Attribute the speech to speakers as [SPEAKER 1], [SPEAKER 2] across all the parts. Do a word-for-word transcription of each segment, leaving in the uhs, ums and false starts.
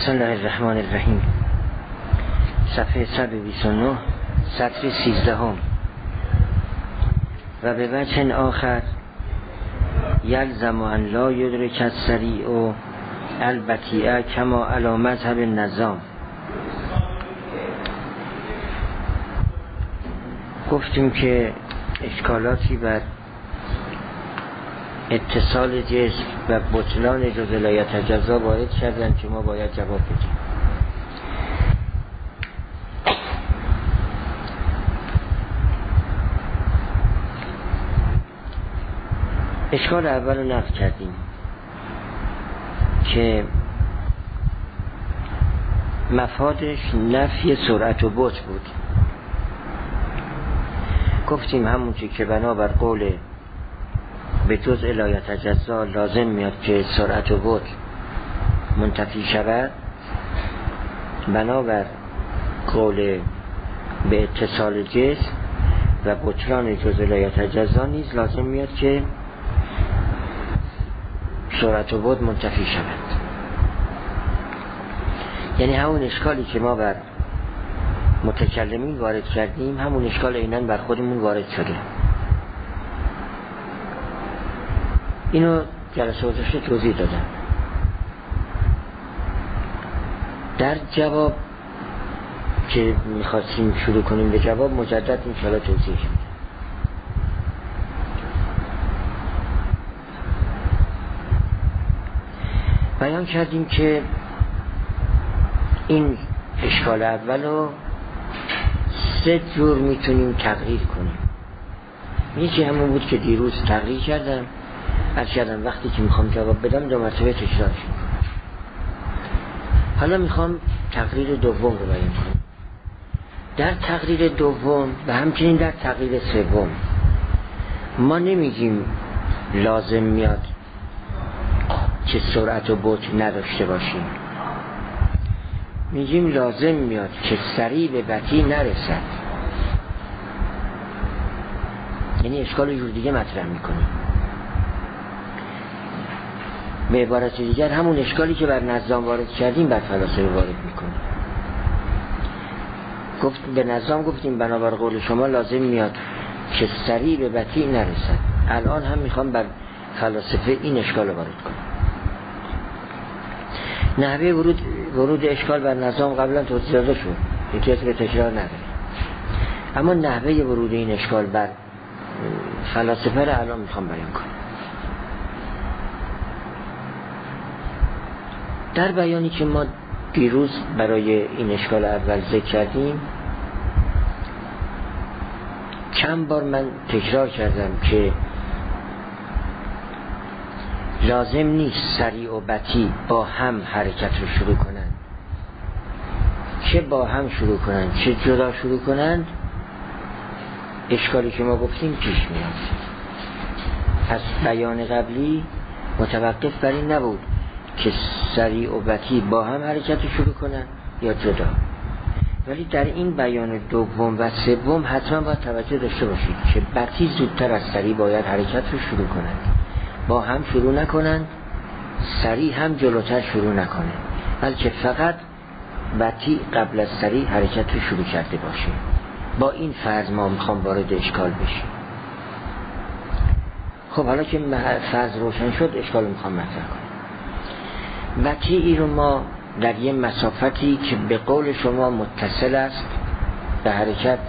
[SPEAKER 1] بسم الله الرحمن الرحیم. صفحه صد و بیست و نه، سطر سیزدهم. و به وجه آخر یلزم ان لا یدرک السریع البطیء کما علی مذهب النظام. گفتیم که اشکالاتی بر اتصال جسم و بطلان جز لا یتجزا وارد کردن که ما باید جواب بدیم. اشکال اول رو نقل کردیم که مفادش نفی سرعت و بطء بود. گفتیم همون چی که بنابر قول به جزء لا یتجزا لازم میاد که سرعت و بطء منتفی شود، بنابر قول به اتصال جسم و بطلان جزء لا یتجزا نیز لازم میاد که سرعت و بطء منتفی شود. یعنی همون اشکالی که ما بر متکلمین وارد کردیم همون اشکال عیناً بر خودمون وارد شده. اینو جلسه گذشته توضیح دادم. در جواب که میخواستیم شروع کنیم به جواب مجدد انشاءالله توضیح شد. بیان کردیم که این اشکال اول رو سه جور میتونیم تغییر کنیم. یکی همون بود که دیروز تغییر کردم، عرض کردم وقتی که میخوام جواب بدم دو مرتبه تکرار شد. حالا میخوام تغییر دوم رو بیان کنم. در تغییر دوم و همچنین در تغییر سوم ما نمیگیم لازم میاد که سرعت و بطء نداشته باشیم، میگیم لازم میاد که سریع به بطیء نرسد. یعنی اشکال جور دیگه مطرح میکنیم. به عبارت دیگر همون اشکالی که بر نظام وارد کردیم بر فلاسفه وارد میکنیم. گفت به نظام گفتیم بنابر قول شما لازم میاد که سریع به بطیء نرسد. الان هم میخوام بر فلاسفه این اشکال رو وارد کنم. نحوه ورود ورود اشکال بر نظام قبلا توضیح داده شد، یکی از به تکرار نداره. اما نحوه ورود این اشکال بر فلاسفه رو الان میخوام بیان کنم. در بیانی که ما دیروز برای این اشکال اول ذکر کردیم چند بار من تکرار کردم که لازم نیست سریع و بطیء با هم حرکت رو شروع کنند. چه با هم شروع کنند چه جدا شروع کنند اشکالی که ما گفتیم پیش میاد. پس بیان قبلی متوقف بر این نبود که سریع و بطیء با هم حرکت رو شروع کنند یا جدا، ولی در این بیان دوم و سوم حتما باید توجه داشته باشید که بطیء زودتر از سریع باید حرکت رو شروع کنند، با هم شروع نکنند، سریع هم جلوتر شروع نکنه، بلکه فقط بطیء قبل از سریع حرکت رو شروع کرده باشه. با این فرض ما میخوام وارد اشکال بشیم. خب حالا که فرض روشن شد اشکال رو میخوام مطرح کنم. بطیعی رو ما در یه مسافتی که به قول شما متصل است به حرکت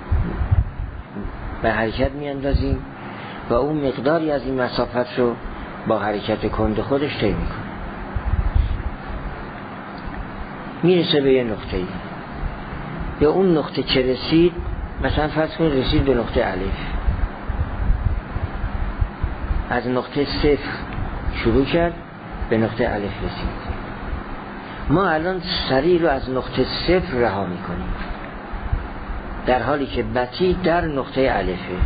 [SPEAKER 1] به حرکت میاندازیم و اون مقداری از این مسافت رو با حرکت کند خودش طی میکنه، میرسه به یه نقطه ای. به اون نقطه که رسید، مثلا فرض کنید رسید به نقطه الف، از نقطه صفر شروع کرد به نقطه الف رسید. ما الان سریع رو از نقطه صفر رها میکنیم در حالی که بطیء در نقطه الفه.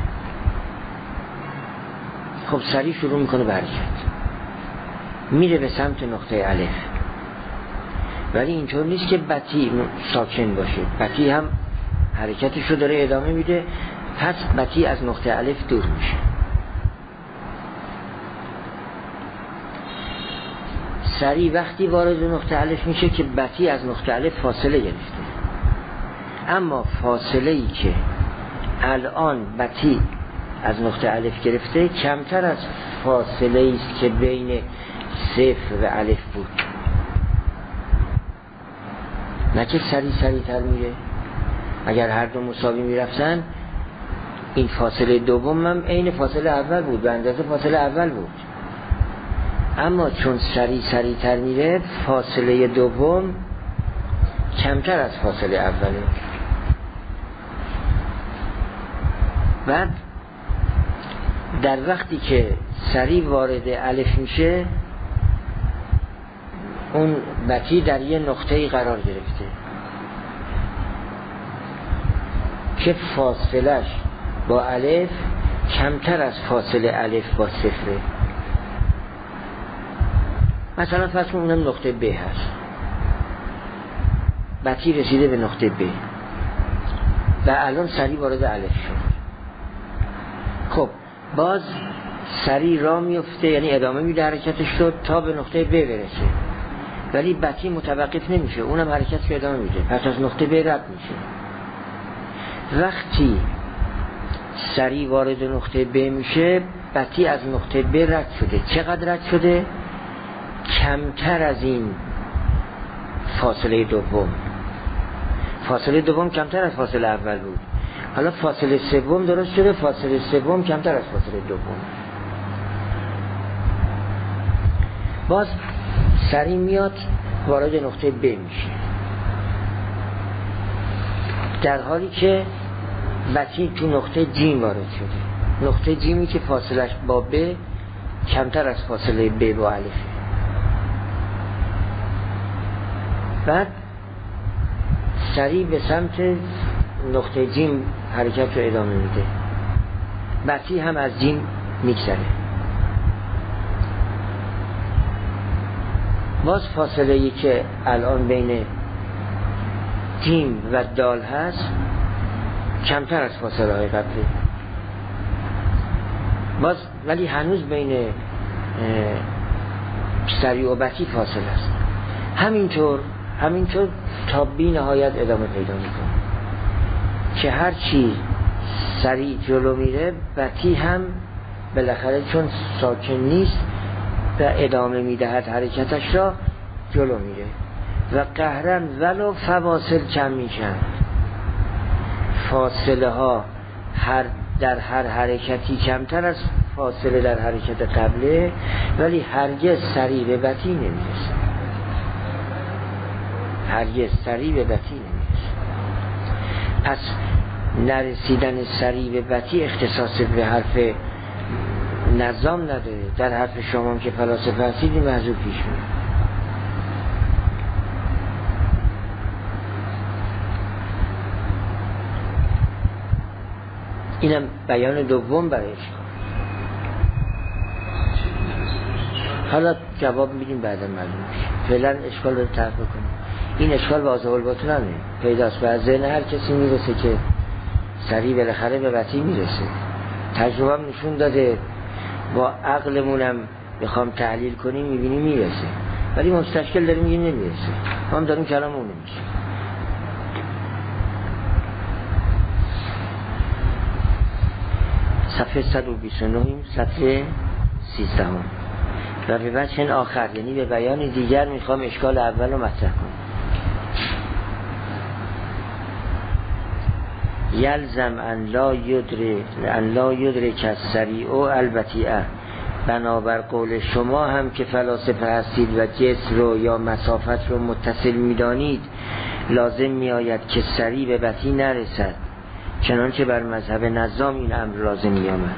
[SPEAKER 1] خب سریع شروع میکنه به حرکت، میره به سمت نقطه الف، ولی اینطور نیست که بطیء ساکن باشه. بطیء هم حرکتش رو داره ادامه میده، پس بطیء از نقطه الف دور میشه. سری وقتی وارد نقطه الف میشه که بطی از نقطه الف فاصله گرفته. اما فاصله ای که الان بطی از نقطه الف گرفته کمتر از فاصله ای است که بین صفر و الف بود. نه که سری سری تر میره. اگر هر دو مساوی میرفتن این فاصله دوم هم عین فاصله اول بود، به اندازه فاصله اول بود. اما چون سری سری تر میره فاصله دوم کمتر از فاصله اوله. بعد در وقتی که سری وارد الف میشه اون بطی در یه نقطه‌ای قرار گرفته که فاصلش با الف کمتر از فاصله الف با صفره. مثلا فرض کن اونم نقطه ب هست، بطی رسیده به نقطه ب و الان سری وارد الف شد. خب باز سری را میفته، یعنی ادامه میده حرکتش رو تا به نقطه ب برسه، ولی بطی متوقف نمیشه، اونم حرکت رو ادامه میده، پس از نقطه ب رد میشه. وقتی سری وارد نقطه ب میشه بطی از نقطه ب رد شده. چقدر رد شده؟ کمتر از این فاصله دوم. فاصله دوم کمتر از فاصله اول بود، حالا فاصله سوم درست شده، فاصله سوم کمتر از فاصله دوم. باز سری میاد وارد نقطه ب میشه، در حالی که بطی تو نقطه جیم وارد شده. نقطه جیمی که فاصلش با ب کمتر از فاصله ب با الف. بعد سری به سمت نقطه جیم حرکت رو ادامه میده، بطی هم از جیم میگذره. باز فاصله ای که الان بین جیم و دال هست کمتر از فاصله های قبلی، باز ولی هنوز بین سری و بطی فاصله است. همینطور همینطور تا بی نهایت ادامه پیدا میکنه که هر چی سری جلو میره بطی هم بالاخره چون ساکن نیست و ادامه میدهد حرکتش را جلو میره و قهرن ولو فواصل کم میشن. فاصله ها هر در هر حرکتی کمتر از فاصله در حرکت قبله، ولی هرگز سری به بطی نمیرسه. هرگز سری به بطی نمیرسه. پس نرسیدن سری به بطی اختصاص به حرف نظام نداره. در حرف شما که فلاسفه هستید این موضوع پیش میاد. اینم بیان دوم برای اشکال. حالا جواب میدیم بعدا معلوم میشه. فعلا اشکال رو طرح بکنیم. این اشکال به آزاول باطن همه پیداست. به ذهن هر کسی میرسه که سریع بالاخره به بطی میرسه. تجربه هم نشون داده، با عقلمونم بخوام تحلیل کنیم میبینیم میرسه، ولی مستشکل داریم میگیم نمیرسه. ما هم داریم کلاممون نمیشه. صفحه صد و بیست و نه سطر سیزده و به وجه آخر، یعنی به بیان دیگر میخوام اشکال اول رو مطرح کنم. یلزم ان لا یدرک ان لا یدرک السریع البطیء، بنابر قول شما هم که فلاسفه هستید و جسم رو یا مسافت رو متصل میدانید لازم میآید که سریع به بطیء نرسد، چنانچه بر مذهب نظام این امر لازم میآمد.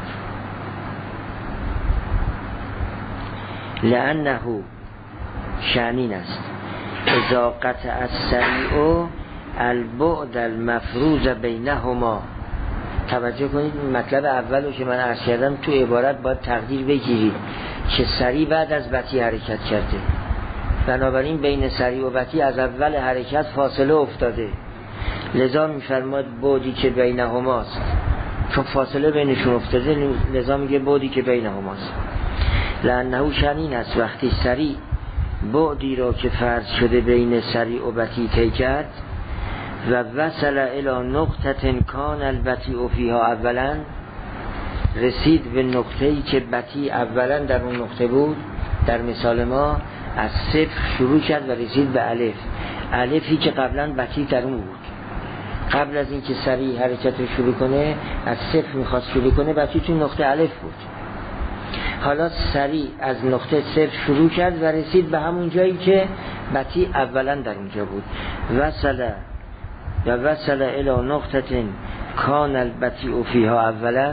[SPEAKER 1] لأنه شأنین است اذا قطع السریع البعد المفروض بینهما. توجه کنید مطلب اولو که من عرض کردم تو عبارت باید تقدیر بگیرید که سریع بعد از بطیء حرکت کرده، بنابراین بین سریع و بطیء از اول حرکت فاصله افتاده، لذا میفرماد بعدی که بینهماست، چون فاصله بینشون افتاده لذا میگه بعدی که بینهماست. لأنه شأنین است وقتی سریع بعدی را که فرض شده بین سریع و بطیء طی کرد و وصل الی نقطه کان البطیء فیها اولا، رسید به نقطه‌ای که بطیء اولا در اون نقطه بود. در مثال ما از صفر شروع کرد و رسید به الف، الفی که قبلا بطیء در اون بود. قبل از اینکه سریع حرکت رو شروع کنه از صفر میخواست شروع کنه، بطیء تو نقطه الف بود. حالا سریع از نقطه صفر شروع کرد و رسید به همون جایی که بطیء اولا در اونجا بود. وصل و وصل الی نقطه کان البطیء فیها اولا.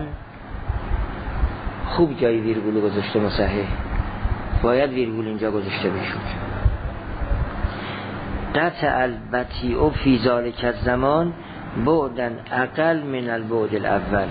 [SPEAKER 1] خوب جایی ویرگول گذاشته مصحح، باید ویرگول اینجا گذاشته بشود. قطع البطیء فی ذلک الزمان بعدا اقل من البعد الاول.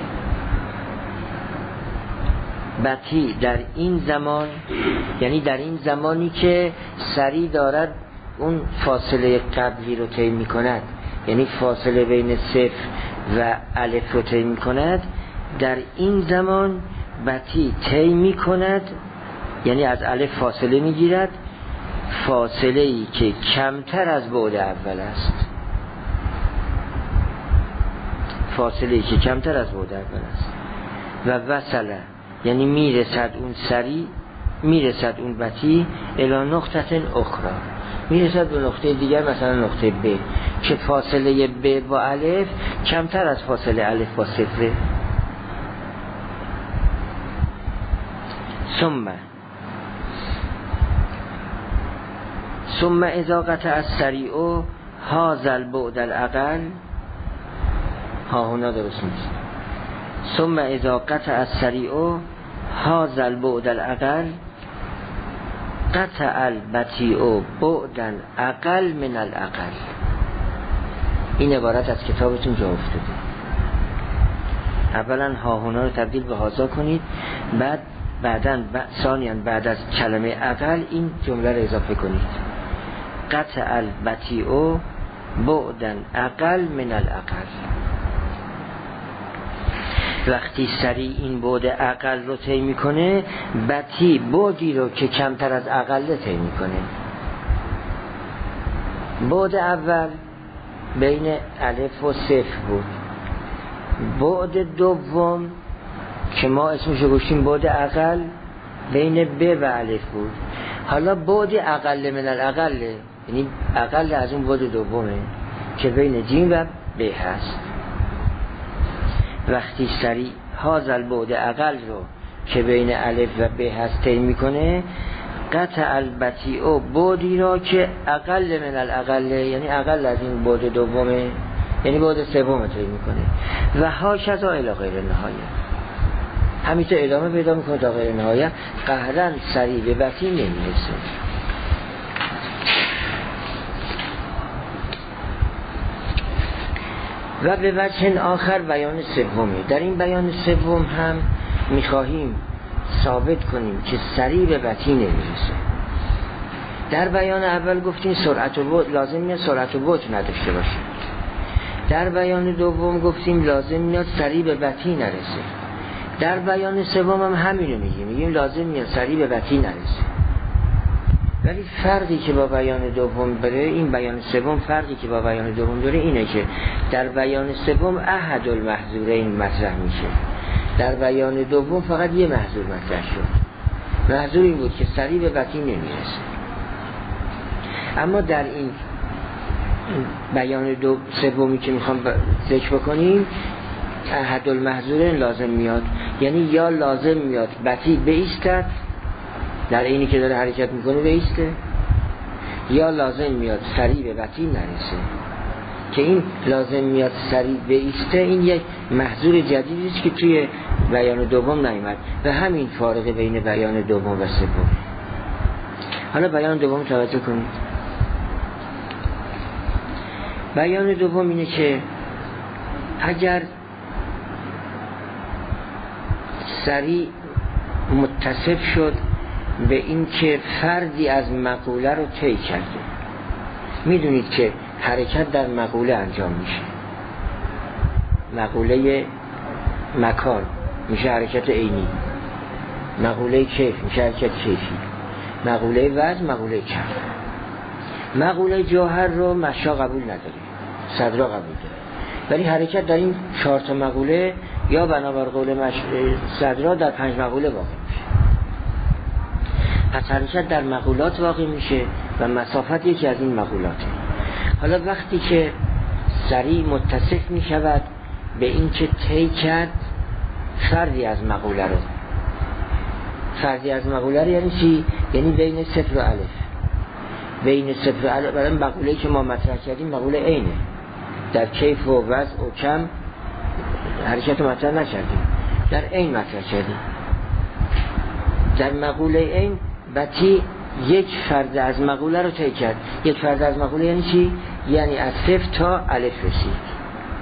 [SPEAKER 1] بطیء در این زمان، یعنی در این زمانی که سریع دارد اون فاصله قبلی رو طی می کند، یعنی فاصله بین صفر و الف رو طی می کند، در این زمان بطیء طی می کند، یعنی از الف فاصله می گیرد، فاصله ای که کمتر از بعد اول است، فاصله ای که کمتر از بعد اول است. و وصله یعنی میرسد اون سریع، میرسد اون بطیء الی نقطه اخرى، میرسد به نقطه دیگر، مثلا نقطه ب که فاصله ب با الف کمتر از فاصله الف با صفره. ثم ثم اذا قطع السریع هذا البعد الاقل، ها هنا درست نیست. ثم اذا قطع السریع هذا البعد الاقل قطع البطیء بعدا اقل من الاقل. این عبارت از کتابتون جا افتاده. اولا ها هنا رو تبدیل به هازا کنید، بعد بعداً ثانیاً بعد از کلمه اقل این جمله رو اضافه کنید. قطع البطیء بعدا اقل من الاقل. وقتی سریع این بعد اقل رو طی میکنه، بطیء بعدی رو که کمتر از اقل طی میکنه. بعد اول بین الف و صفر بود، بعد دوم که ما اسمشو گوشیم بعد اقل بین ب و الف بود. حالا بعد اقل من الاقل، یعنی اقل از اون بعد دومه که بین جیم و ب هست. وقتی سریع هذا البعد اقل رو که بین الف و ب هست طی میکنه، قطع البطیء بعدی را که اقل من الاقل، یعنی اقل از این بعد دومه، یعنی بعد سوم طی میکنه. و هاکذا الی غیر النهایه، همینطور ادامه پیدا میکنه تا غیر نهایه. قهرن سریع به بطیء نمیرسه. و به وجه آخر بیان سومی. در این بیان سوم هم میخواهیم ثابت کنیم که سریع به بطیء نمیرسه. در بیان اول گفتیم سرعت و بعد لازم نیست سرعت و بعد نداشته باشه. در بیان دوم گفتیم لازم نیست سریع به بطیء نرسه. در بیان سوم هم همینو میگیم، میگیم لازم نیست سریع به بطیء نرسه. ولی فرقی که با بیان دوم بره، این بیان سوم فرقی که با بیان دوم داره اینه که در بیان سوم احد المحظورین مطرح میشه، در بیان دوم فقط یه محظور مطرح شد. محظور این بود که سریع به بطیء نمیرسه. اما در این بیان دو سومی که میخوام ذکر بکنیم، احد المحظورین لازم میاد، یعنی یا لازم میاد بطیء بایستد در اینی که داره حرکت میکنه بایسته، یا لازم میاد سریع به بطیء نرسه. که این لازم میاد سریع بایسته این یک محظور جدیدی است که توی بیان دوم نیامد و همین فارق بین بیان دوم و سوم. حالا بیان دوم توجه کنید. بیان دوم اینه که اگر سریع متصف شد به این که فردی از مقوله رو طی کرده، میدونید که حرکت در مقوله انجام میشه، مقوله مکان میشه حرکت عینی، مقوله کیف میشه حرکت کیفی. مقوله وزن، مقوله کم. مقوله جوهر رو مشا قبول نداره، صدرا قبول داره، ولی حرکت در این چهار تا مقوله یا بنابر قول مش... صدرا در پنج مقوله واقع میشه. پس حرکت در مقولات واقع میشه و مسافت یکی از این مقولاته. حالا وقتی که سریع متصف میشود به این که طی کرد فردی از مقوله رو، فردی از مقوله رو یعنی چی؟ یعنی بین صفر و الف، بین صفر و الف. برای مقوله‌ای که ما مطرح کردیم مقوله عینه، در کیف و وضع و کم حرکت رو مطرح نکردیم، در عین مطرح کردیم. در مقوله عین بطی یک فرد از مقوله رو طی کرد. یک فرد از مقوله یعنی چی؟ یعنی از صفر تا الف رسید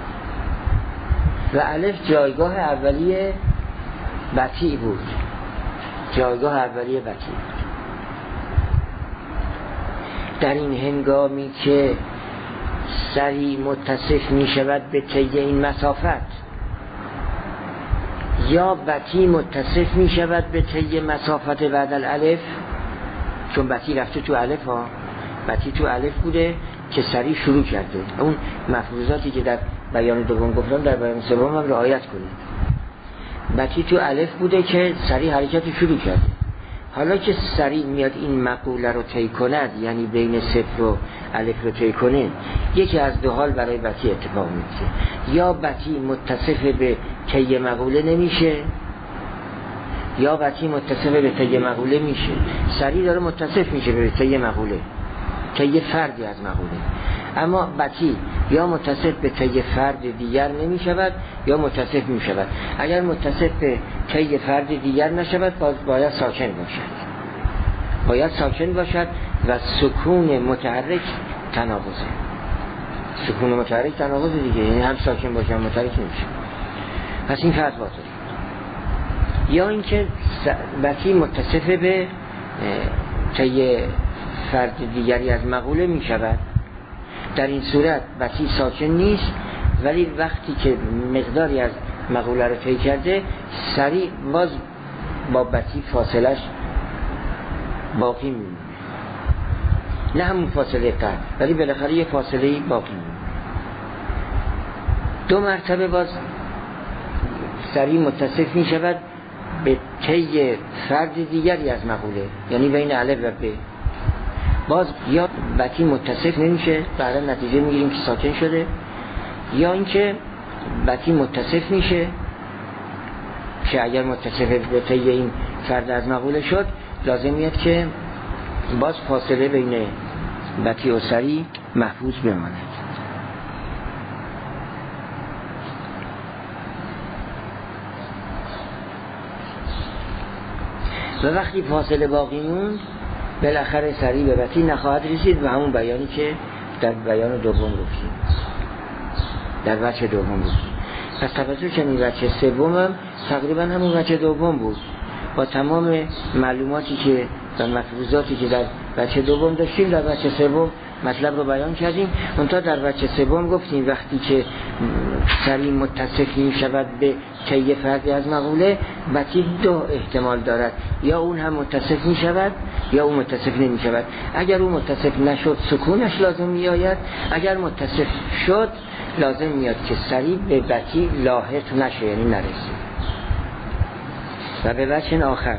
[SPEAKER 1] و الف جایگاه اولیه بطی بود، جایگاه اولیه بطی بود. در این هنگامی که سریع متصف می شود به طی این مسافت یا بطی متصف می شود به طی مسافت بعد الالف، چون بطی رفته تو الف ها، بطی تو الف بوده که سریع شروع کرده. اون مفروضاتی که در بیان دوم گفتم در بیان سوم هم رعایت کنید. بطی تو الف بوده که سریع حرکت شروع کرده. حالا که سریع میاد این مقوله رو طی کند، یعنی بین صفر و الف رو طی کنه، یکی از دو حال برای بطی اتفاق میفته. یا بطی متصف به طی مقوله نمیشه، یا بطی متصف به طی مقوله میشه. سریع داره متصف میشه به طی مقوله، طی فردی از مقوله. اما بطی یا متصف به طی فرد دیگر نمی شود یا متصف می شود. اگر متصف به طی فرد دیگر نشود باز باید ساکن باشد، باید ساکن باشد و سکون متحرک تناقضه. سکون متحرک تناقضه دیگه، یعنی هم ساکن باشه هم متحرک نمیشه. پس این فرد باطل. یا اینکه بطی متصف به طی فرد دیگری از مقوله می شود. در این صورت بطی ساکن نیست، ولی وقتی که مقداری از مقوله رو طی کرده سریع باز با بطی فاصلش باقی میمونه، نه همون فاصله قطع، ولی بالاخره یه فاصله باقی میمونه. دو مرتبه باز سریع متصف می شود به طی فرد دیگری از مقوله، یعنی بین الف و ب. باز یا بطی متصف نمیشه، بعدا نتیجه میگیریم که ساکن شده، یا اینکه بطی متصف میشه که اگر متصف به طی این فرد از مقوله شد لازم میاد که باز فاصله بین بطی و سریع محفوظ بماند. و وقتی فاصله باقی موند بالاخره سریع به بطی نخواهد رسید و همون بیانی که در بیان دوم گفتیم، در وجه دوم گفتیم. پس توجه کنید وجه سوم هم تقریبا همون وجه دوم بود، با تمام معلوماتی که و مفروضاتی که در وجه دوم داشتیم در وجه سوم مطلب رو بیان کردیم. منتها در وجه سوم گفتیم وقتی که سریع متصف می شود به طی فردی از مقوله، بطی دو احتمال دارد، یا اون هم متصف می شود یا اون متصف نمی شود. اگر اون متصف نشد سکونش لازم می آید، اگر متصف شد لازم میاد که سریع به بطی لاحق نشه، یعنی نرسه. و به وجه آخر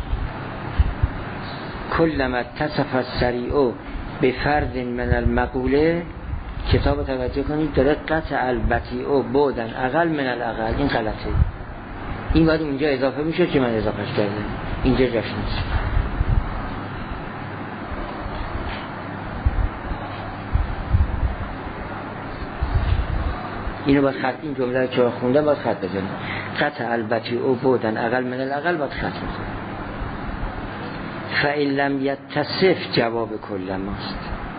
[SPEAKER 1] کلما اتصف السریع به فرد من المقوله، کتاب توجه کنید داره قطع البطیع بودن اقل من الاقل، این غلطه. این باید اینجا اضافه میشه که من اضافهش کردم، اینجا جاش نیست. اینو باید خط، این جمله رو که خونده باید خط بزنید. قطع البطیع بودن اقل من الاقل باید خط بزنید. فإن لم يتصف جواب کلماست.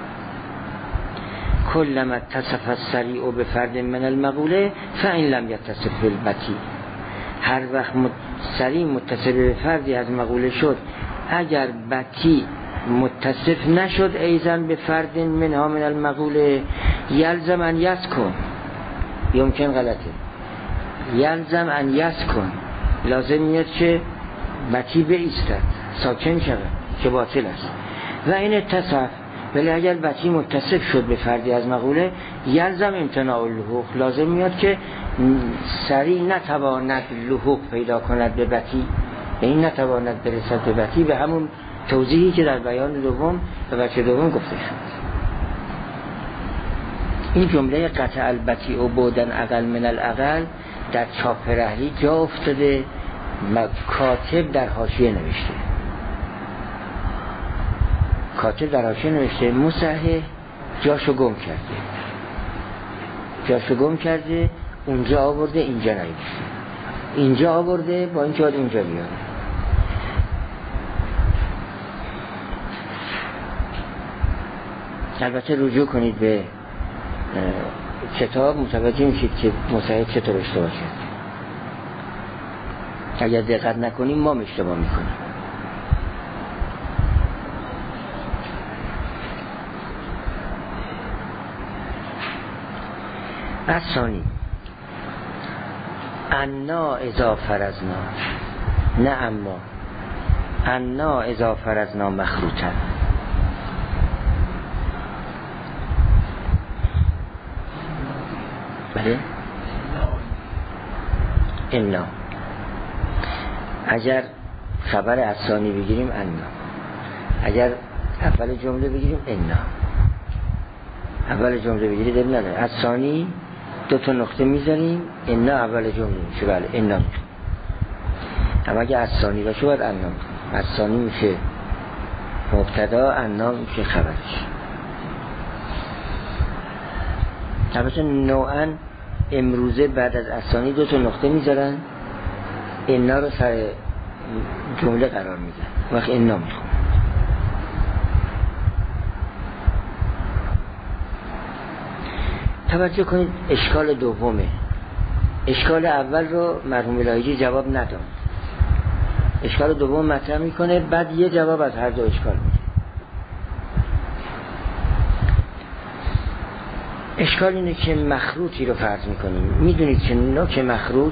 [SPEAKER 1] کلما اتصف السریع به فرد من المقوله فإن لم يتصف بالبطیع. هر وقت سریع متصف به فردی از مقوله شد، اگر بطیع متصف نشد ایضا به فرد منها من المقوله یلزم ان یسکن، یمکن غلطه، یلزم ان یسکن، لازم میاد که بطیع بایستد، ساکن شود. که باطل است. و این اتصف، ولی اگر بطی متصف شد به فردی از مقوله، یلزم امتناع اللحوق، لازم میاد که سریع نتواند لحوق پیدا کند به بطی، این نتواند برسد به بطی، به همون توضیحی که در بیان دوم و بچه دوم گفته شد. این جمله قطع البطی و بودن اقل من الاقل در چاپ رحلی جا افتاده، کاتب در حاشیه نوشته، کاتب در حاشیه نوشته مصحح جاشو گم کرده، جاشو گم کرده، اونجا آورده اینجا نوشته، اینجا آورده با اینکه باید اونجا بیاره. البته رجوع کنید به کتاب، متوجه میشید که مصحح چطور اشتباه کرد. اگر دقت نکنیم ما اشتباه میکنیم. الثانی انا اذا فرضنا، نه اما انا اذا فرضنا مخروطا، بله انا، اگر خبر الثانی بگیریم انا، اگر اول جمله بگیریم انا، اول جمله بگیرید اب نداره، الثانی دو تا نقطه میذاریم، انا اول جمله میشه، بله انا میشه. اما اگه الثانی باشه باید انا میکنیم، الثانی میشه مبتدا، انا میشه خبرش. البته نوعا امروزه بعد از الثانی دو تا نقطه میذارن، انا رو سر جمله قرار میدن، وقت انا میخون. توجه کنید اشکال دومه، اشکال اول رو مرحوم لایجی جواب نداد، اشکال دوم مطرح میکنه، بعد یه جواب از هر دو اشکال میده. اشکال اینه که مخروطی رو فرض میکنیم، میدونید که نوک مخروط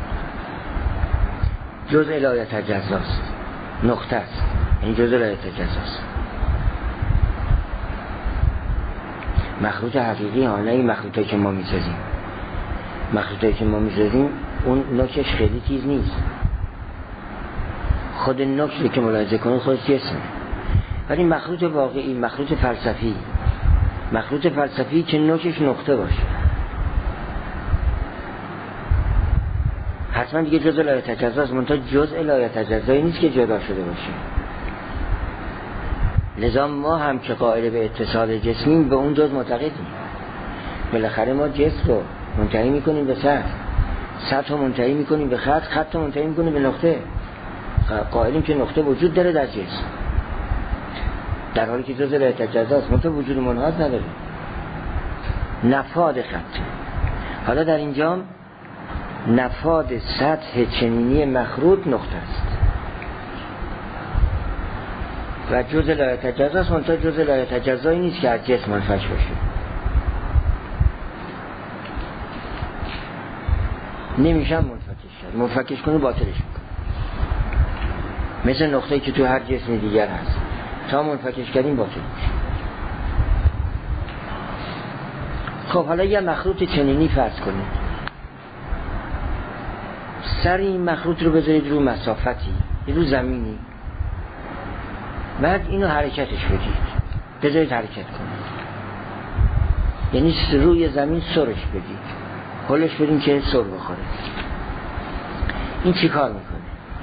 [SPEAKER 1] جزء لا یتجزاست، نقطه است، این جزء لا یتجزاست، مخروط حقیقی ها، نه این مخروطی که ما میسازیم. مخروطی که ما میسازیم اون نوکش خیلی تیز نیست، خود نوک که ملاحظه کنید خودش جسمه، ولی مخروط واقعی، مخروط فلسفی، مخروط فلسفی که نوکش نقطه باشه، حتما دیگه جزء لا یتجزاست، منتها جزء لا یتجزایی نیست که جدا شده باشه. لذا ما هم که قائل به اتصال جسمیم به اون جز معتقدیم. بالاخره ما جسم رو منتهی میکنیم به سطح، سطح رو منتهی میکنیم به خط، خط رو منتهی میکنیم به نقطه، قائلیم که نقطه وجود داره در جسم، در حالی که جزء لا یتجزاست، منتها وجود منحاز نداره، نفاد خط. حالا در اینجا نفاد سطح چنینی مخروط نقطه است و جزء لا یتجزاست، منتها جزء لا یتجزایی نیست که از جسم منفک باشه. نمیشم منفکش کرد، منفکش کنه باطلش میکنه، مثل نقطه‌ای که تو هر جسم دیگر هست، تا منفکش کردیم باطل میشه. خب حالا یه مخروط چنینی فرض کنید، سر این مخروط رو بذارید رو مسافتی، رو زمینی، بعد اینو حرکتش بدید، بذارید حرکت کنید، یعنی روی زمین سرش بدید، هلش بدید که سر بخوره. این چی کار میکنه؟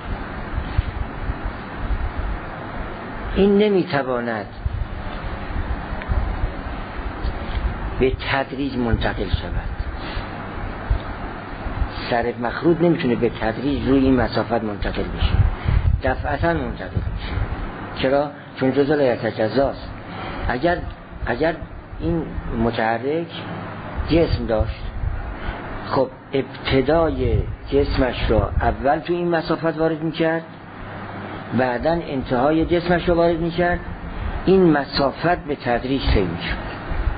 [SPEAKER 1] این نمیتواند به تدریج منتقل شود، سر مخروط نمیتونه به تدریج روی این مسافت منتقل بشه، دفعتا منتقل میشه. چرا؟ چون جزء لا یتجزاست. اگر اگر این متحرک جسم داشت، خب ابتدای جسمش رو اول تو این مسافت وارد میکرد، بعدن انتهای جسمش رو وارد میکرد، این مسافت به تدریج طی میشد.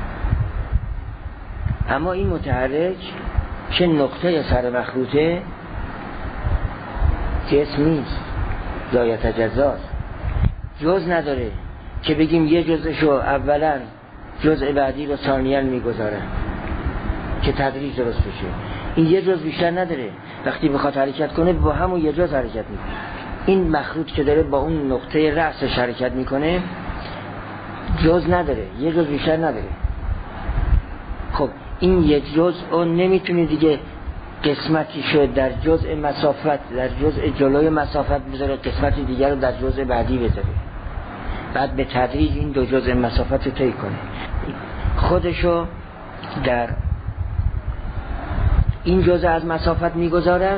[SPEAKER 1] اما این متحرک که نقطه سر مخروطه جسم نیست، لا یتجزاست، جز نداره که بگیم یه جزشو اولا جزء بعدی رو ثانیاً میگذارن که تدریج درست بشه. این یه جز بیشتر نداره، وقتی بخواد حرکت کنه با همون یه جز حرکت میکنه. این مخروط که داره با اون نقطه رأسش حرکت میکنه جز نداره، یه جز بیشتر نداره. خب این یه جز اون نمیتونه دیگه قسمتی شد در جزء مسافت، در جزء جلوی مسافت بذاره، قسمتی دیگر رو در جزء بعدی بذاره، بعد به تدریج این دو جزء مسافت رو طی کنه. خودشو در این جزء از مسافت میگذارد،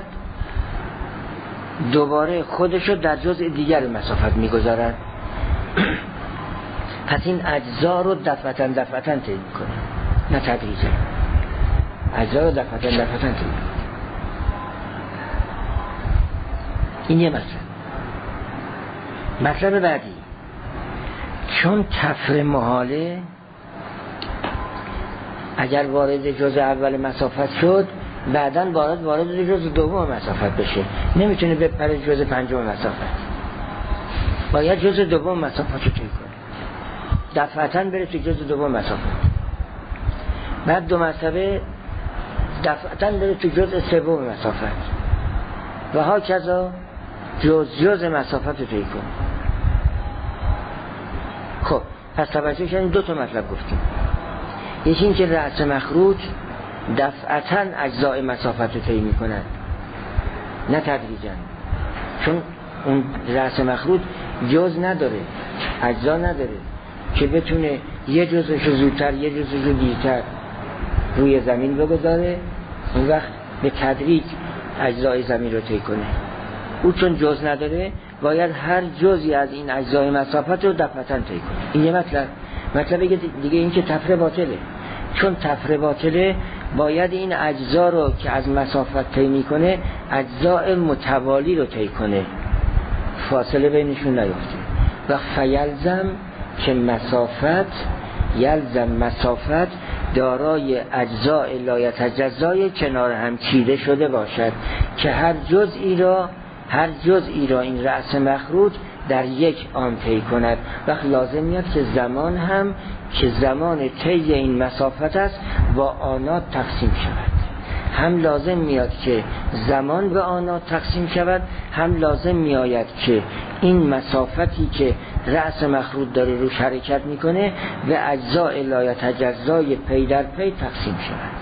[SPEAKER 1] دوباره خودشو در جزء دیگر مسافت میگذارد. پس این اجزا رو دفعتن دفعتن طی میکنه، نه تدریجا. اجزا رو دفعتن دفعتن طی میکنه. این یه مطلب. مطلب بعدی، چون تفر محاله اگر وارد جزء اول مسافت شد بعداً وارد وارد جزء دوم مسافت بشه، نمیتونه بپره جزء پنجم مسافت، باید جزء دوم مسافت رو طی کنه، دفعتاً بره تو جزء دوم مسافت، بعد دو مرتبه دفعتاً بره تو جزء سوم مسافت و ها کذا جز جزء مسافت رو طی کنه. خب پس توجه کنید دو تا مطلب گفتیم. یکی این که رأس مخروط دفعتاً اجزای مسافت رو طی میکنن، نه تدریجاً، چون اون رأس مخروط جز نداره، اجزا نداره که بتونه یه جزش رو زودتر یه جزش رو دیرتر روی زمین بگذاره، اون وقت به تدریج اجزای زمین رو طی کنه. او چون جز نداره باید هر جزی از این اجزای مسافت رو دفعتاً طی کنه. این یه مطلب. مطلب دیگه این که تفره باطله، چون تفره باطله باید این اجزا رو که از مسافت طی میکنه اجزاء متوالی رو طی کنه، فاصله بینشون نیفته. و فیلزم که مسافت یلزم مسافت دارای اجزاء لایتجزای کنار هم چیده شده باشد که هر جزئی را هر جزئی را این رأس مخروط در یک آن طی کند. وقت لازم میاد که زمان هم که زمان طی این مسافت است با آنات تقسیم شود، هم لازم میاد که زمان به آنات تقسیم شود، هم لازم میآید که این مسافتی که رأس مخروط داره روش حرکت میکنه و اجزاء لایتجزای پی در پی تقسیم شود.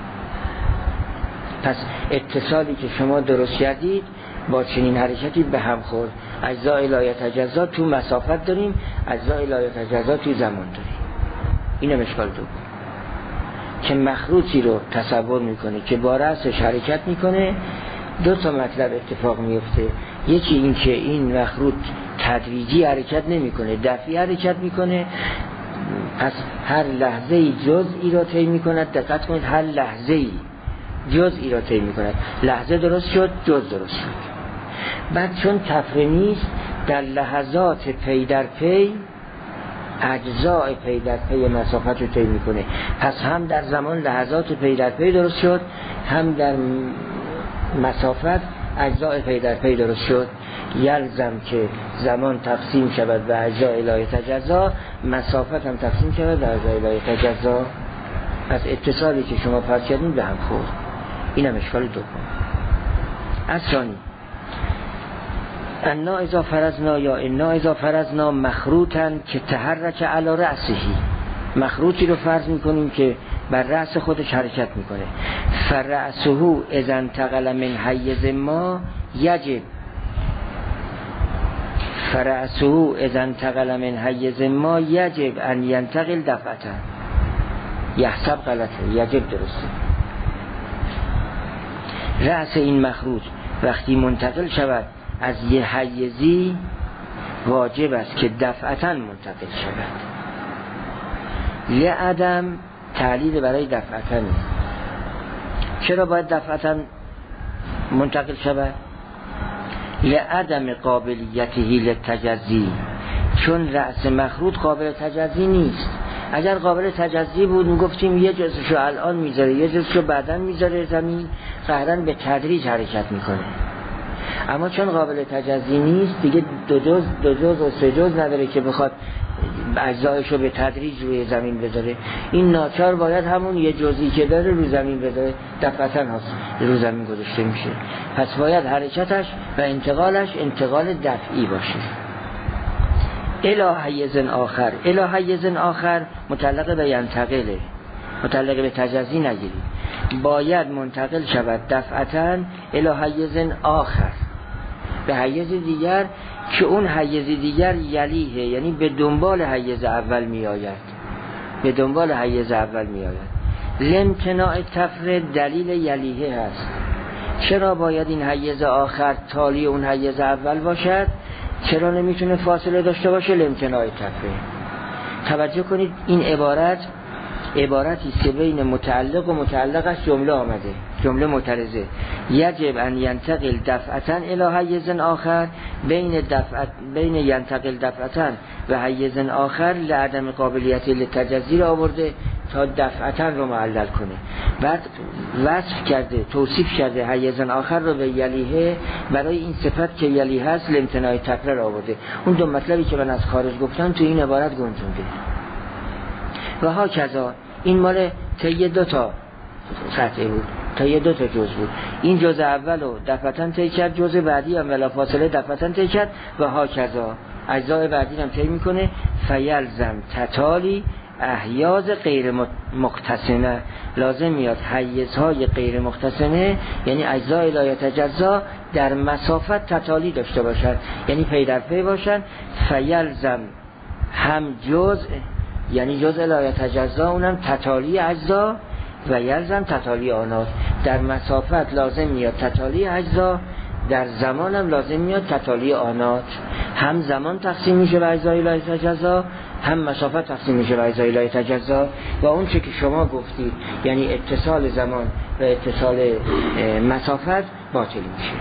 [SPEAKER 1] پس اتصالی که شما درست کردید با چنین حرکتی به هم خورد. اجزاء لایتجزا تو مسافت داریم، اجزاء لایتجزا تو زمان داریم. اینم اشکال دوم که مخروطی رو تصور میکنه که با رأسش حرکت میکنه، دو تا مطلب اتفاق میفته. یکی این که این مخروط تدریجی حرکت نمیکنه، دفعی حرکت میکنه، پس هر لحظه ای جزئی را طی میکند. دقت کنید، هر لحظه ای جزئی را طی میکند. لحظه درست شد، جز درست شد. بعد چون تفره نیست، در لحظات پی در پی اجزاء پی در پی مسافت رو طی میکنه. پس هم در زمان لحظات پی در پی درست شد، هم در مسافت اجزاء پی در پی درست شد. یلزم که زمان تقسیم شود به اجزاء لایتجزا، مسافت هم تقسیم شود به اجزاء لایتجزا. پس اتصالی که شما فرض کردین به هم خورد. اینم اشکال دوم. از ثانی انا اذا فرضنا یا انا اذا فرضنا مخروطا که تحرک علی رأسه، مخروطی رو فرض میکنیم که بر رأس خودش حرکت میکنه. فرأسه اذا انتقل من حیز ما یجب فرأسه اذا انتقل من حیز ما یجب ان ینتقل دفعتا. یحسب غلطه، یجب درسته. رأس این مخروط وقتی منتقل شود از یه حیزی واجب است که دفعتا منتقل شود. لعدم تعلیل برای دفعتا نیست. چرا باید دفعتا منتقل شود؟ لعدم قابلیته للتجزی، چون رأس مخروط قابل تجزی نیست. اگر قابل تجزی بود میگفتیم یه جزشو الان میذاره یه جزشو بعداً میذاره زمین، قهرن به تدریج حرکت میکنه. اما چون قابل تجزی نیست دیگه دو جز دو جز و سه جز نداره که بخواد اجزایشو به تدریج روی زمین بذاره. این ناچار باید همون یه جزئی که داره رو زمین بذاره، دفعتاً هست رو زمین گذاشته میشه. پس باید حرکتش و انتقالش انتقال دفعی باشه. الی حیز آخر، الی حیز آخر متعلق به ینتقله، متعلق به تجزی نگیرید، باید منتقل شود دفعتاً الی حیز آخر، به حیز دیگر که اون حیز دیگر یلیه، یعنی به دنبال حیز اول می آید، به دنبال حیز اول می آید. لامتناع تفرد دلیل یلیه هست. چرا باید این حیز آخر تالی اون حیز اول باشد؟ چرا نمیتونه فاصله داشته باشه؟ لامتناع تفرد. توجه کنید این عبارت عبارتی است که بین متعلق و متعلقش جمله آمده، جمله معترضه. یجب ان ینتقل دفعتاً الی حیز آخر، بین دفعت بین ینتقل دفعتاً و حیز آخر لعدم قابلیت للتجزی را آورده تا دفعتاً رو معلل کنه. بعد وصف کرده، توصیف کرده حیز آخر رو به یلیه، برای این صفت که یلیه هست لامتناع تفرد را آورده. اون دو مطلبی که من از خارج گفتم تو این عبارت گنجونده. و ها کذا این مال طی دو تا قطعه بود، طی دو تا جز بود. این جز اول رو دفعتاً طی کرد، جز بعدی هم بلا فاصله دفعتاً طی کرد. و ها کذا اجزای بعدی هم طی میکنه. فیلزم تتالی احیاز غیر مختصمه، لازم میاد حیزهای غیر مختصمه یعنی اجزای لا یتجزا در مسافت تتالی داشته باشد، یعنی پی در پی باشن. فیلزم هم جزء یعنی جزء لا یتجزا اونم تتالی اجزا و یلزم تتالی آنات، در مسافت لازم میاد تتالی اجزا، در زمان هم لازم میاد تتالی آنات. هم زمان تقسیم میشه به اجزای لا یتجزا، هم مسافت تقسیم میشه به اجزای لا یتجزا. و اون چه که شما گفتید یعنی اتصال زمان و اتصال مسافت باطل میشه.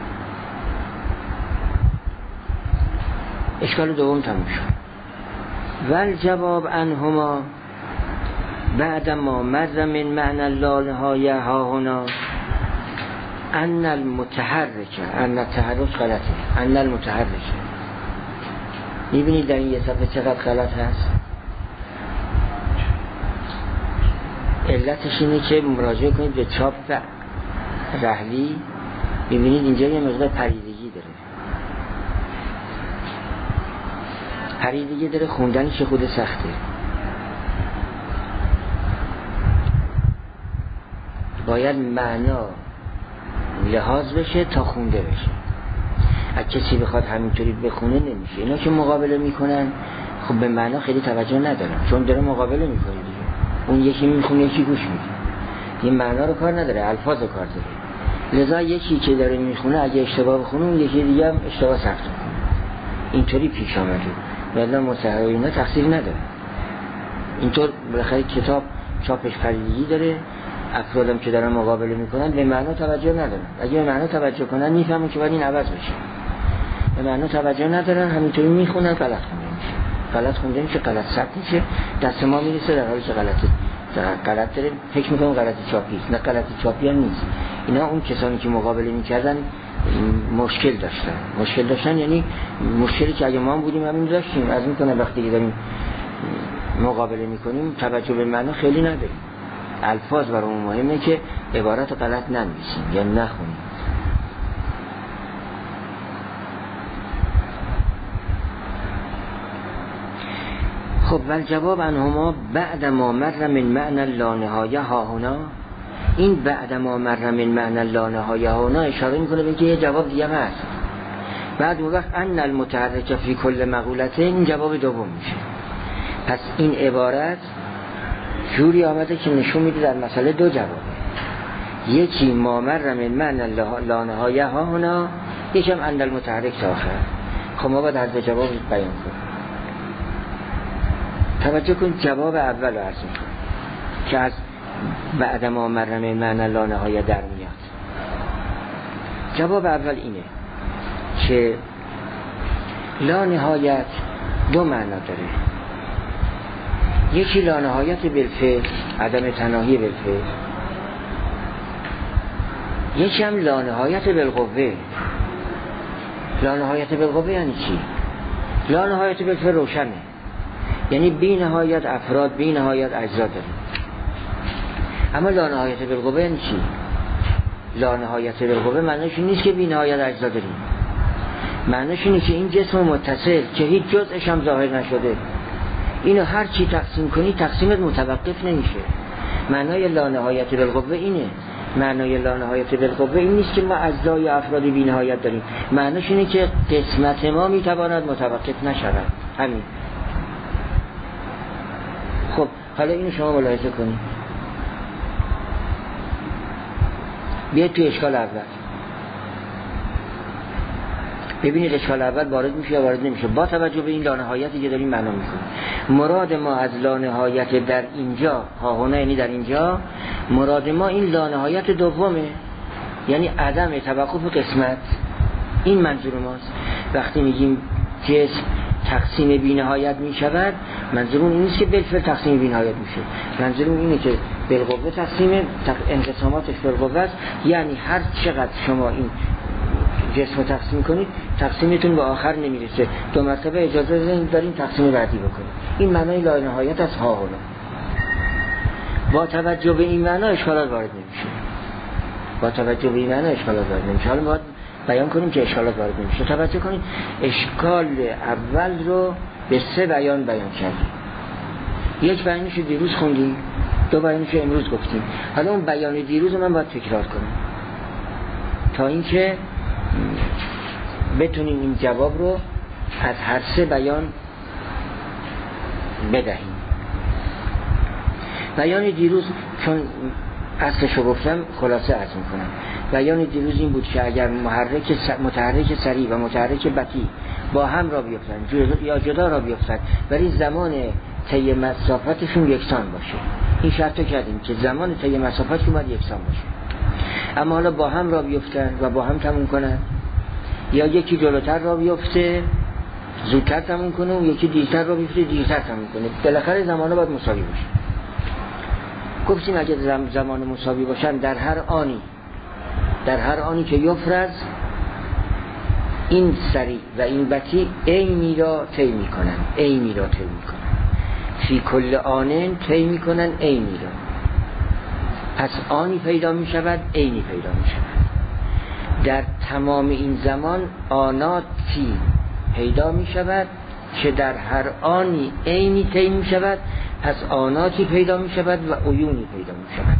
[SPEAKER 1] اشکال دوم تموم شد. ول جواب عنهما بعد ما مر من معنی اللالهای ها هنا ان المتحرک، ان التحرک غلطه، ان المتحرک. میبینید در این یه صفحه چقدر غلط هست؟ علتش اینه که مراجعه کنید به چاپ رحلی، میبینید اینجا یه مقدار پریدگی داره، پریدگی داره، خوندنش خود سخته. باید معنا لحاظ بشه تا خونده بشه. اگه کسی بخواد همینطوری بخونه نمیشه. اینا که مقابله میکنن خب به معنا خیلی توجه ندارن، چون داره مقابله میکنه دیگه. اون یکی میخونه یکی گوش میده، یه معنا رو کار نداره، الفاظ رو کار داره. لذا یکی که داره میخونه اگه اشتباه بخونه اون یکی دیگه هم اشتباه سخت کنه. اینطوری پیش آمده. ولی مصحح اینا تقصیر نداره. اینطور بالاخره کتاب چاپش پریدگی داره، افرادم که دارن مقابله میکنن به معنا توجه ندارن. اگه به معنا توجه کنن میفهمن که باید این عوض بشه. به معنا توجه ندارن، همینطوری میخونن، غلط خونده میشه. غلط خونده میشه، غلط ثبت میشه، دست ما میرسه در حالی که غلطه. غلط داره، فکر میکنم غلط چاپی است. نه غلط چاپی هم نیست. اینا اون کسانی که مقابله میکردن مشکل داشتن. مشکل داشتن یعنی مشکلی که اگه ما هم بودیم همین داشتیم. از میکنه وقتی که داریم مقابله میکنیم توجه به معنا خیلی نداریم. الفاظ برامون مهمه که عبارت غلط ننویسیم یا نخونیم. خب ول جواب عنهما بعد ما مر من معنی اللانهایه ها هنا، این بعد ما مر من معنی اللانهایه ها هنا اشاره میکنه به که یه جواب دیگه هست. بعد اون وقت ان المتحرک فی کل مقولته، این جواب دوم میشه. پس این عبارت جوری آمده که نشون میده در مسئله دو جواب، یکی ما مر من معنی اللانهایه ها هنا، یکی هم ان المتحرک آخر. خب ما باید هر دو جواب بیان کنیم. توجه کن جواب اول رو عرض میکنم که از بعد ما مر من معنی اللانهایه در میاد. جواب اول اینه که لا نهایت دو معنا داره. یکی لا نهایت بالفعل، عدم تناهی بالفعل، یکی هم لا نهایت بالقوه، لا نهایت بالقوه یعنی چی؟ لا نهایت بالفعل روشنه، یعنی بی نهایت افراد، بی نهایت اجزا داریم. اما لا نهایت بالقوه یعنی چی؟ لا نهایت بالقوه معنیش نیست که بی نهایت اجزا داریم، معنیش اینه که این جسم متصل که هیچ جزءش هم ظاهر نشده، اینو هر چی تقسیم کنی تقسیمت متوقف نمیشه. معنای لا نهایت بالقوه اینه. معنای لا نهایت بالقوه این نیست که ما اجزای افراد بی نهایت داریم، معنیش اینه که قسمت ما میتواند متوقف نشود. همین. خب حالا اینو شما ملاحظه کنید. بیاید تو اشکال اول ببینید اشکال اول وارد میشه یا وارد نمیشه. با توجه به این لا نهایتی که داریم معنا میکنیم، مراد ما از لا نهایت در اینجا ها هنا یعنی در اینجا، مراد ما این لا نهایت دومه، یعنی عدم توقف قسمت. این منظور ماست. وقتی میگیم جسم تقسیم بی نهایت میشود، منظورمون این نیست که بالفعل تقسیم بی نهایت میشه، منظورمون اینه که بالقوه تقسیم انقساماتش بالقوه است، یعنی هر چقدر شما این جسم تقسیم کنید تقسیمتون به آخر نمیرسه، دو مرتبه اجازه دارین تقسیم بعدی بکنید. این معنای لا نهایت از ها هنا. با توجه به این معنا اشکالات وارد نمیشه. با توجه به این معنا اشکالات وارد نمیشه. حالا باید بیان کنیم که اشکالات وارد نمیشه. توجه کنید اشکال اول رو به سه بیان بیان کردیم. یک بیانش رو دیروز خوندیم، دو بیانش رو امروز گفتیم. حالا اون بیان دیروز رو من باید تکرار کنم تا اینکه بتونیم این جواب رو از هر سه بیان بدهیم. بیان دیروز چون اصلشو گفتم خلاصه عرض میکنم. بیان دیروز این بود که اگر محرک متحرک سریع و متحرک بطیء با هم را بیفتن یا جدا را بیفتن ولی زمان طی مسافتشون یکسان باشه، این شرط رو کردیم که زمان طی مسافتشون باید یکسان باشه. اما حالا با هم را بیفتن و با هم تموم کنن، یا یکی جلوتر را بیفته زودتر تموم کنه و یکی دیرتر را بیفته دیرتر تموم کنه، بالاخره زمانه باید مساوی باشه. گفتیم اگه زمان مساوی باشن در هر آنی در هر آنی که یفرض این سریع و این بطیء عینی را طی میکنن عینی را طی میکنن فی کل آنن طی میکنن عینی را. پس آنی پیدا میشود عینی پیدا میشود. در تمام این زمان آناتی پیدا میشود که در هر آنی عینی طی میشود، پس آناتی پیدا میشود و عیونی پیدا میشود.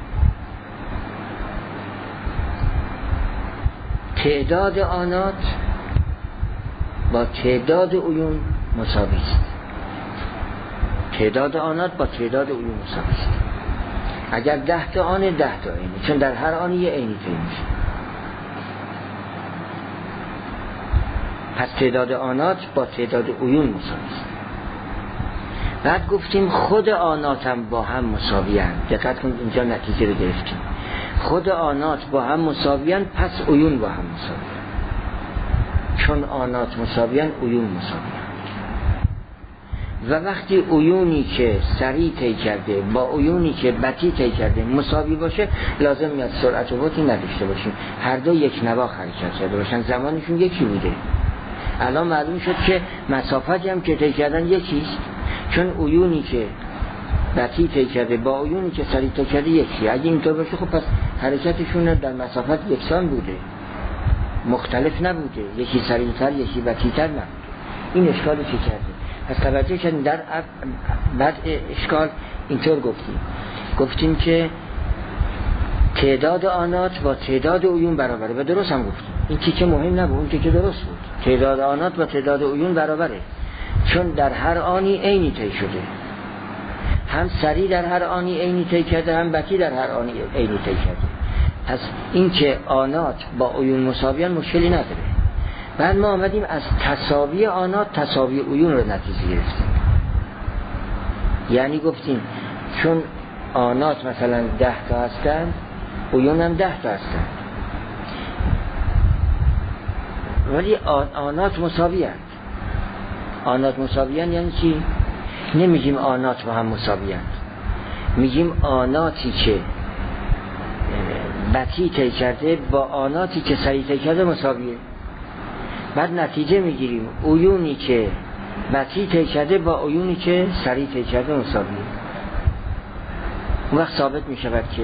[SPEAKER 1] تعداد آنات با تعداد عیون مساوی است. تعداد آنات با تعداد عیون مساوی است. اگر ده تا آن ده تا عینی، چون در هر آنی یه عینی طی میشه. پس تعداد آنات با تعداد عیون مساوی است. بعد گفتیم خود آنات هم با هم مساوی اند. دقت کنید اینجا نتیجه رو گرفتیم. خود آنات با هم مساوی اند، پس عیون با هم مساوی اند. چون آنات مساوی اند عیون مساوی اند. و وقتی عیونی که سریع طی کرده با عیونی که بطیء طی کرده مساوی باشه، لازم میاد سرعت و بطیء نداشته باشیم، هر دو یک نواخت حرکت کرده باشن، زمانشون یکی بوده. الان معلوم شد که مسافتی هم که طی کردن یکیست، چون عیونی که بطیء طی کرده با عیونی که سریع طی کرده یکی. اگه اینطور باشه خب پس حرکتشون در مسافت یکسان بوده، مختلف نبوده، یکی سریعتر یکی بطیءتر نبوده. این اشکالی که کردیم. پس توجه کردیم در بعد اشکال اینطور گفتیم گفتیم که تعداد آنات با تعداد عیون برابره و درست هم گفتیم. این تیکه مهم نبود، اون تیکه درست بود. تعداد آنات با تعداد عیون برابره، چون در هر آنی عینی طی شده، هم سریع در هر آنی عینی طی کرده، هم بطیء در هر آنی عینی طی کرده. پس این که آنات با عیون مساویان مشکلی نداره. بعد ما آمدیم از تساوی آنات تساوی عیون رو نتیجه گرفتیم. یعنی گفتیم چون آنات مثلا ده تا هستن، عیون هم ده تا هستن، ولی آنات مساوی هست. آنات مساوی هست یعنی چی؟ نمیگیم آنات با هم مساوی هست، میگیم آناتی که بطیء طی کرده با آناتی که سریع طی کرده مساویه. بعد نتیجه میگیریم عیونی که بطی طی کرده با عیونی که سریع طی کرده مساویه. اون وقت ثابت میشود که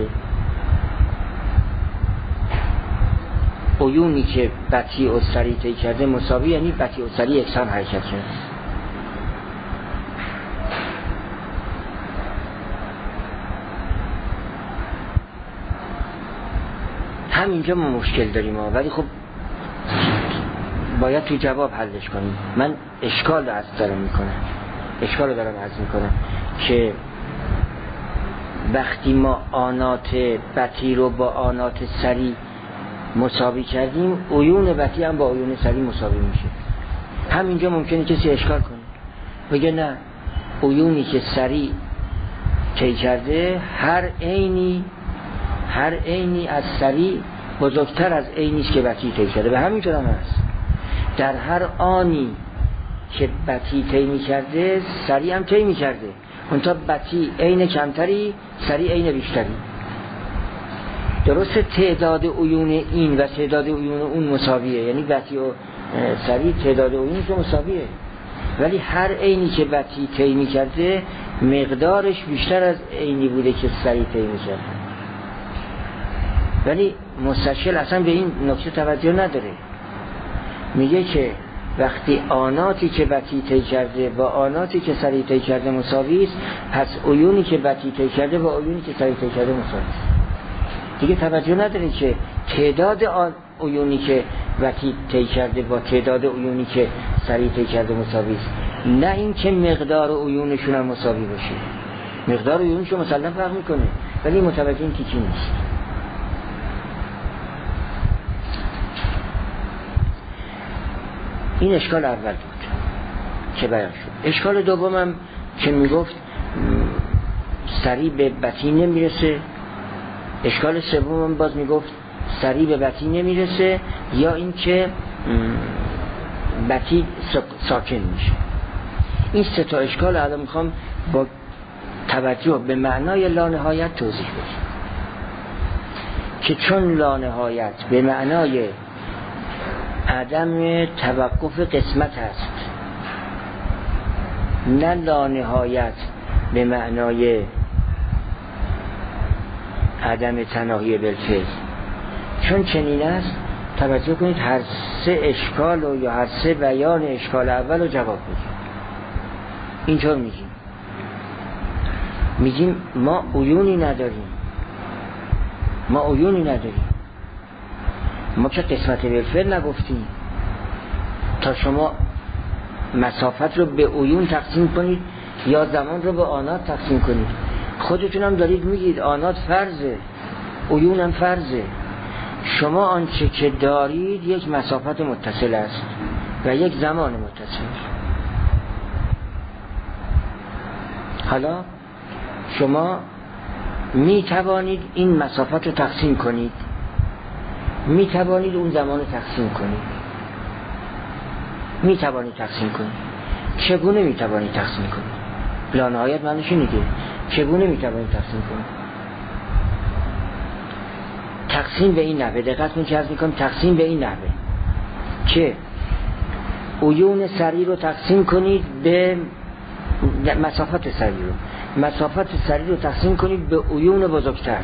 [SPEAKER 1] عیونی که بطی و سریع طی کرده مساوی، یعنی بطی و سریع یکسان حرکت کرده. همینجا ما مشکل داریم ها، ولی خب باید تو جواب حلش کنیم. من اشکال رو عرض دارم میکنم اشکال رو دارم عرض میکنم که وقتی ما آنات بطی رو با آنات سریع مساوی کردیم، عیون بطی هم با عیون سریع مساوی میشه. همینجا ممکنه کسی اشکال کنه بگه نه، عیونی که سریع طی کرده هر عینی هر عینی از سریع بزرگتر از عینی است که بطی طی کرده. به همین طور هم هست، در هر آنی که بطی طی می‌کرده سریع هم طی می‌کرده، اونتا بطی عین کمتری سریع عین بیشتری. درسته تعداد عیون این و تعداد عیون اون مساویه، یعنی بطی و سریع تعداد عیونش مساویه، ولی هر عینی که بطی طی می‌کرده مقدارش بیشتر از عینی بوده که سریع طی می‌کرده. ولی مستشکل اصلا به این نکته توجه نداره. میگه که وقتی آناتی که بطی طی کرده با آناتی که سریع طی کرده مساوی است، پس عیونی که بطی طی کرده با عیونی که سریع طی کرده مساوی است. دیگه توجه نداره که تعداد آن عیونی که بطی طی کرده با تعداد عیونی که سریع طی کرده مساوی است، نه این که مقدار عیونشون هم مساوی باشه. مقدار عیونشون مثلا فرق میکنه، ولی متوجه این تیکی نیست. این اشکال اول بود که بیان شد. اشکال دومم که میگفت سریع به بطی نمیرسه. اشکال سومم باز میگفت سریع به بطی نمیرسه، یا این که بطی ساکن میشه. این سه تا اشکال الان میخوام با توجه به معنای لانهایت توضیح بدم که چون لانهایت به معنای عدم توقف قسمت است، نه لانهایت به معنای عدم تناهی بالفعل. چون چنین است توجه کنید هر سه اشکال و یا هر سه بیان اشکال اول رو جواب بدیم. اینطور میگیم میگیم ما عیونی نداریم ما عیونی نداریم ما که قسمت بالفعل نگفتیم. تا شما مسافت رو به عیون تقسیم کنید یا زمان رو به آنات تقسیم کنید، خودتون هم دارید میگید آنات فرضه، عیون هم فرضه. شما آنچه که دارید یک مسافت متصل است و یک زمان متصل. حالا شما می توانید این مسافت رو تقسیم کنید، می توانید اون زمان رو تقسیم کنید، می توانید تقسیم کنید. چگونه می توانید تقسیم کنید؟ لانهایت معنیش اینه، چگونه می توانید تقسیم کنید؟ تقسیم به این نحوه، دقت کنید چه عرض می‌کنم، تقسیم به این نحوه که عیون سریع رو تقسیم کنید به مسافت سریع رو مسافت سریع رو تقسیم کنید به عیون بزرگتر،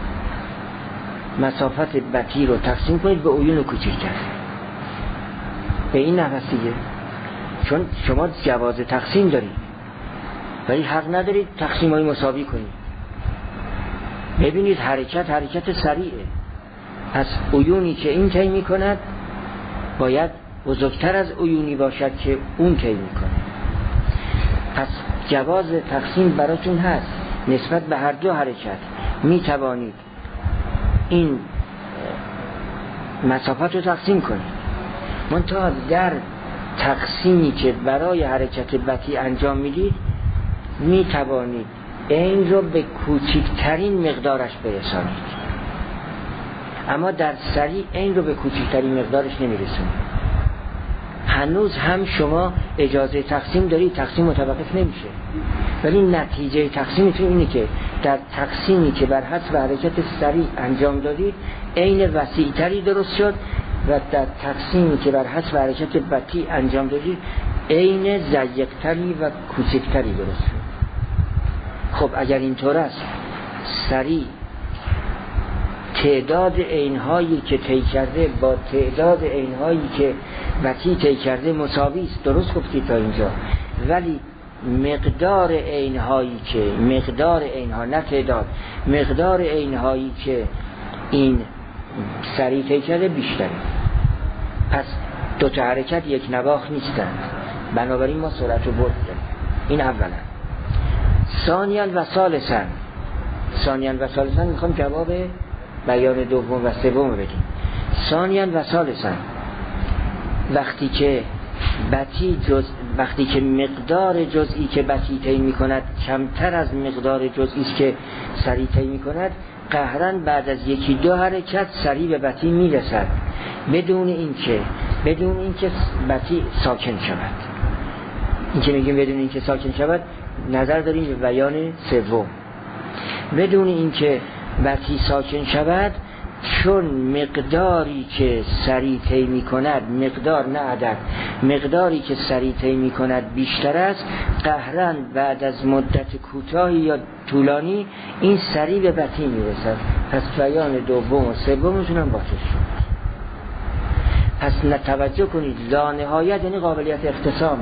[SPEAKER 1] مسافت بطی رو تقسیم کنید به عیون کوچکتر. به این نحوه است دیگه. چون شما جواز تقسیم دارید ولی حق ندارید تقسیم های مساوی کنید. ببینید حرکت حرکت سریعه، پس عیونی که این طی می‌کند باید بزرگتر از عیونی باشد که اون طی می‌کنه. پس جواز تقسیم براتون هست نسبت به هر دو حرکت. می توانید این مسافت رو تقسیم کنید، منتها در تقسیمی که برای حرکت بطی انجام میدید می توانید این رو به کوچکترین مقدارش برسانید، اما در سریع این رو به کوچکترین مقدارش نمیرسونید. هنوز هم شما اجازه تقسیم دارید، تقسیم متوقف نمیشه، ولی نتیجه تقسیمتون اینه که در تقسیمی که بر حسب حرکت سریع انجام دادید عین وسیع‌تری درست شد و در تقسیمی که بر حسب حرکت بطیء انجام دادید عین ضیق‌تری و کوچکتری درست شد. خب اگر اینطور است سریع تعداد عینهایی که طی کرده با تعداد عینهایی که بطیء طی کرده مساوی است، درست گفتید تا اینجا، ولی مقدار عینهایی که مقدار عینها نه تعداد، مقدار عینهایی که این سریع طی کرده بیشتره. پس دو تا حرکت یک نواخت نیستند، بنابراین ما سرعت رو برد داریم. این اولا. ثانیاً و ثالثاً ثانیاً و ثالثاً میخوام جواب بیان دوم و سوم بدیم. ثانیاً و ثالثاً وقتی که بطیء جز وقتی که مقدار جزئی که بطیء طی میکند کمتر از مقدار جزئی است که سریع طی میکند، قهراً بعد از یکی دو حرکت سریع به بطیء میرسد بدون اینکه بدون اینکه بطیء ساکن شود. این که میگیم بدون اینکه ساکن شود نظر داریم به بیان سوم. بدون اینکه بطیء ساکن شود، چون مقداری که سریع طی میکند، مقدار نه عدد، مقداری که سریع طی میکند بیشتر است، قهراً بعد از مدت کوتاهی یا طولانی این سریع به بطیء میرسد. پس بیان دوم و سومشون هم باطل شد. پس نتوجه کنید، لا نهایت یعنی قابلیت اختصام.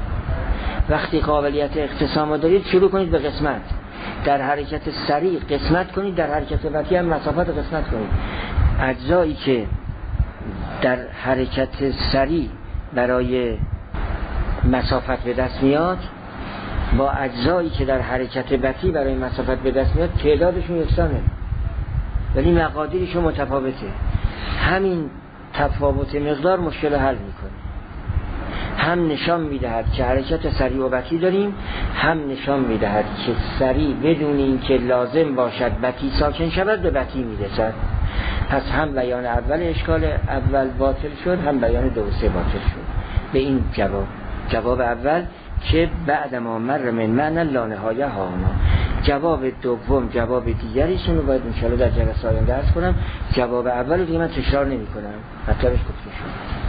[SPEAKER 1] وقتی قابلیت اختصام رو دارید شروع کنید به قسمت. در حرکت سریع قسمت کنید، در حرکت بطیء هم مسافت قسمت کنید. اجزایی که در حرکت سریع برای مسافت به دست میاد با اجزایی که در حرکت بطیء برای مسافت به دست میاد تعدادشون یکسانه ولی مقادیرشون متفاوته. همین تفاوت مقدار مشکل حل میکنه. هم نشان میدهد که حرکت سریع و بطیء داریم، هم نشان میدهد که سریع بدون اینکه لازم باشد بطیء ساکن شود به بطیء میرسد. پس هم بیان اول اشکال اول باطل شد، هم بیان دو و سه باطل شد. به این جواب جواب اول که بعد ما مر من معنی لا نهایه ها هنا. جواب دوم جواب دیگریشون رو باید انشاءالله در جلسه آینده عرض کنم. جواب اول رو دیگه من تکرار نمی کنم، مطلبش گفته شد.